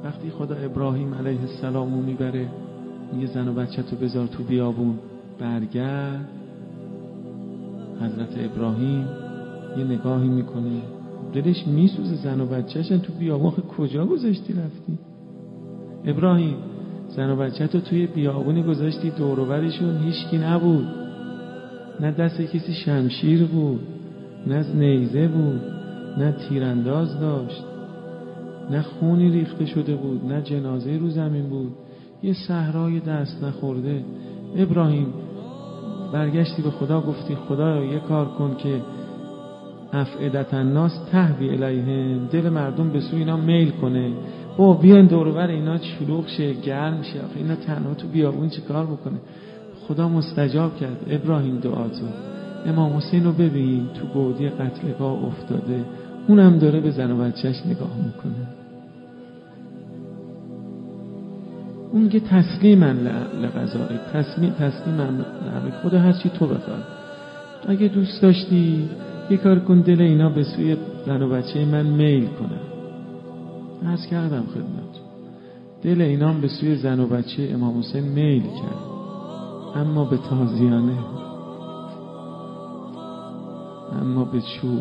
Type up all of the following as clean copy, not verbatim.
وقتی خدا ابراهیم علیه السلام رو میبره میگه زن و بچه تو بذار تو بیابون برگرد، حضرت ابراهیم یه نگاهی میکنه دلش میسوزه، زن و بچه‌شن تو بیابون، کجا گذاشتی رفتی؟ ابراهیم زن و بچه تو توی بیابونی گذاشتی، دور و برشون هیچکی نبود، نه دست کسی شمشیر بود، نه نیزه بود، نه تیرانداز داشت، نه خونی ریخته شده بود، نه جنازه رو زمین بود، یه صحرای دست نخورده. ابراهیم برگشتی به خدا گفتی خدا یه کار کن که افئدة الناس تهوی الیهم، دل مردم به سوی اینا میل کنه، بیان دور و بر اینا شلوغ شه، گرم شه، آخه اینا تنها تو بیابون چه کار بکنه؟ خدا مستجاب کرد ابراهیم دعاتو. امام حسین رو ببین تو گودی قتلگاه افتاده، اونم داره به زن و بچهش نگاه میکنه. اون میگه تسلیماً لقضائک، تسلیماً خدا هر چی تو بخواد. اگه دوست داشتی یه کار کن دل اینا به سوی زن و بچه من میل کنه. عرض کردم خدمت، دل اینا به سوی زن و بچه امام حسین میل کرد، اما به تازیانه، اما به چوب.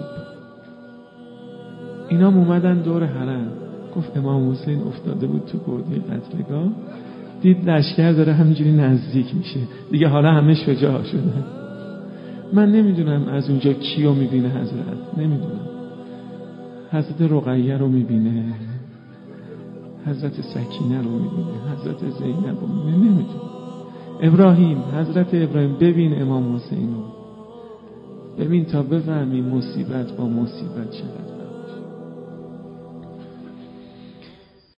اینا اومدن دور حرم، گفت امام حسین افتاده بود تو گودی قتلگاه، دید لشکر داره همینجوری نزدیک میشه دیگه، حالا همه شجاع شدن. من نمیدونم از اونجا کیو میبینه حضرت، نمیدونم حضرت رقیه رو میبینه، حضرت سکینه رو میبینه، حضرت زینب رو میبینه، نمیدونم. ابراهیم، حضرت ابراهیم ببین امام حسین رو، ببین تا بفهمی مصیبت با مصیبت چقدر